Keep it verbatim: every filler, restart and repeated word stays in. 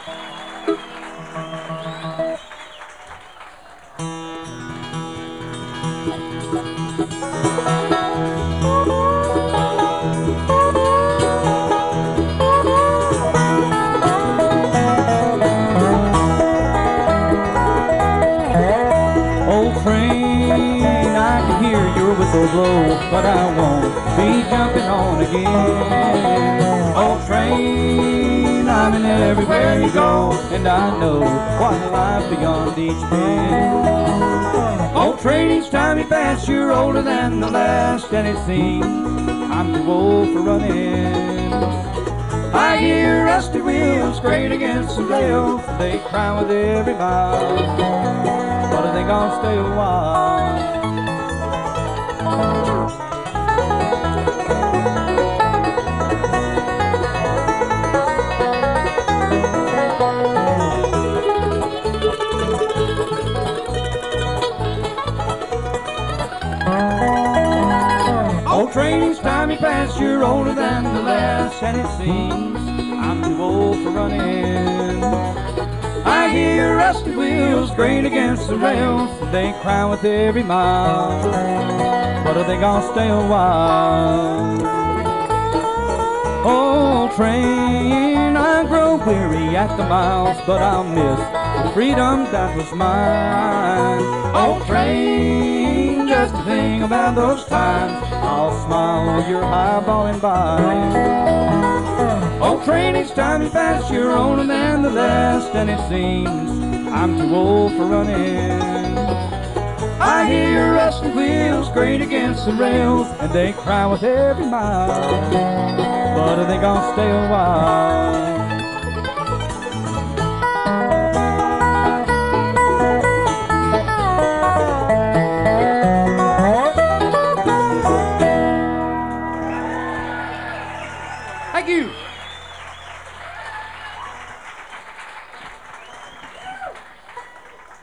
Blow, but I won't be jumping on again. Old train, I'm in everywhere you go, and I know what life beyond each bend. Old train, each time you pass, you're older than the last, and it seems I'm too old for running. I hear rusty wheels grate against the rail, they cry with every mile, but are they gonna stay a while? Old train, each time you pass, you're older than the last, and it seems I'm too old for running. I hear rusty wheels grate against the rails, they cry with every mile, but are they gonna stay a while? Old train, I grow weary at the miles, but I'll miss the freedom that was mine. Old train, just to think about those times, I'll smile while you're highballing by. Old train, each time you pass, you're older than the last, and it seems I'm too old for running. I hear rusty wheels grate against the rails, and they cry with every mile, but are they gonna stay a while?